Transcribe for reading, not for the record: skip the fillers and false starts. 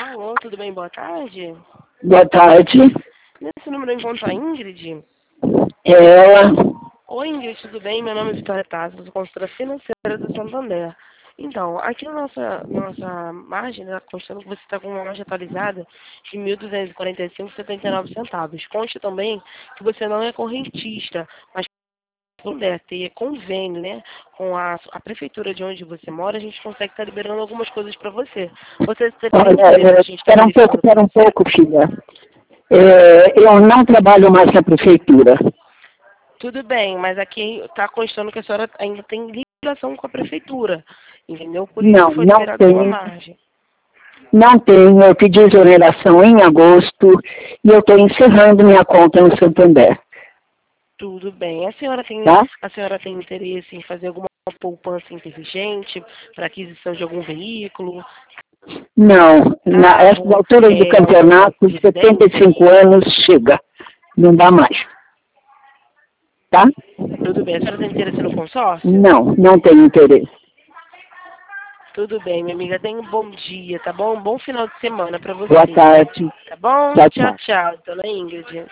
Alô, tudo bem? Boa tarde. Boa tarde. Nesse número eu encontro a Ingrid. É ela. Oi, Ingrid, tudo bem? Meu nome é Vitória Tassi, sou consultora financeira do Santander. Então, aqui na nossa margem, né, constando que você está com uma margem atualizada de R$ 1.245,79. Conste também que você não é correntista, mas puder ter convênio, né, com a prefeitura de onde você mora, a gente consegue estar liberando algumas coisas para você. Você tem interesse Olha, a gente está verificando para espera um você? pouco, filha. Eu não trabalho mais na prefeitura. Tudo bem, mas aqui está constando que a senhora ainda tem ligação com a prefeitura, entendeu? Por isso Não, que foi não liberada uma tenho. margem. Não tenho. Eu pedi exoneração em agosto e eu estou encerrando minha conta no Santander. Tudo bem. Tá? A senhora tem interesse em fazer alguma poupança inteligente para aquisição de algum veículo, Não. Nessas carro, alturas do alguma campeonato, 75 residência? anos, chega. Não dá mais. Tá? Tudo bem. A senhora tem interesse no consórcio? Não, não tenho interesse. Tudo bem, minha amiga. Tenha um bom dia, tá bom? Um bom final de semana para Boa você. tarde. Tá bom? Tchau, Tchau, tchau. tchau, dona Ingrid.